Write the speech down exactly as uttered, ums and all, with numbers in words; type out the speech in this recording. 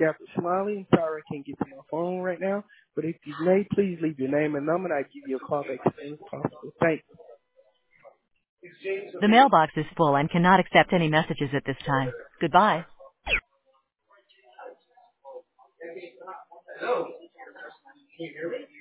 Captain Smiley. I'm sorry I can't get to my phone right now, but if you may, please leave your name and number, and I'll give you a call back as soon as possible. Thanks. The mailbox is full and cannot accept any messages at this time. Goodbye. Hello. Can you hear me?